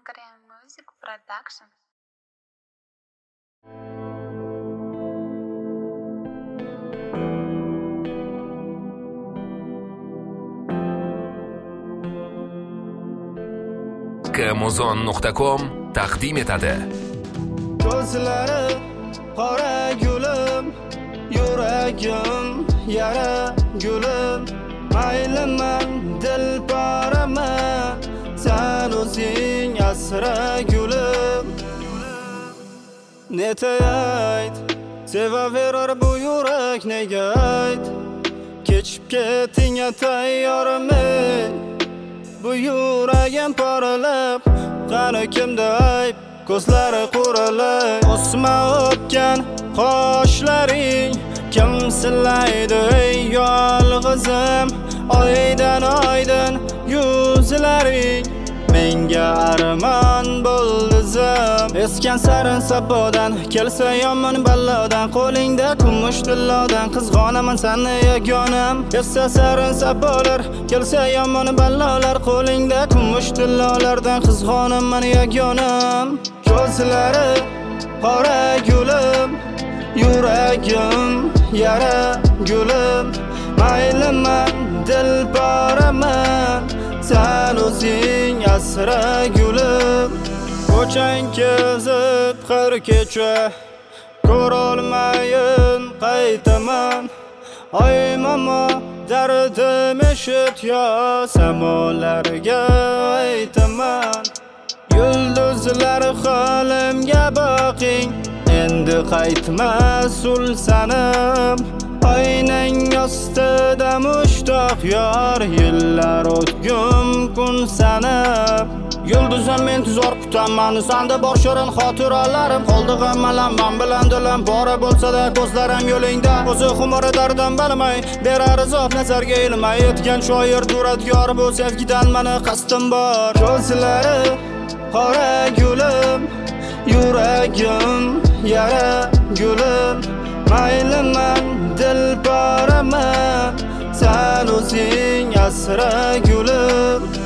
Green Music Production. Amazon.com taqdim etadi. Ko'zlari qora gulim, yuragim yara gulim. Mayliman dilbaraman, sen o'zing asra gulim. Netayt, sevaverar bu yurak nega ayt. Kechib ketingga tayyorman. Bu yuragim poralab, qani kimda ayb, ko'zlari quralay. O'sma o'pgan qoshlaring, kim silaydi ey yolg'izim. Oydan oydin yuzlaring, menga armon bo'ldizim. Eskan sarin sabodan, kelsa yomon balladan. Qo'lingda kumush tillodan, qizg'onaman seni yagonam. Essa sarin sabolar, kelsa yomon ballalar. Qo'lingda kumush tillolardan, qizg'onaman yagonam. Ko'zlari qora gulim, yuragim yara gulim. Mayliman dilbaraman, sen o'zing asra gulim. Ko'chang kezib qir kecha, ko'rolmayin qaytaman. Oy mamo dardim eshit yo, samolarga aytaman. Yulduzlar xolimga boqing, endi qaytmas sulsanim. Oynang ostida mushtoq yor, yillar o'tgum kun sanab. Yulduzim men tuzor kutaman, sanda bor shirin xotiralarim. Qoldi g'ammalam men bilan dilim, bora bo'lsa-da ko'zlarim yo'lingda. O'zi xumori dardim bilmay, berar azob nazarga ilmay. Yetgan shoir duradgor, bu sevgidan meni qasdim bor. Ko'zlari qora gulim, yuragim yara gulim. Mayliman dilbaraman, sen o'zing asra gulim.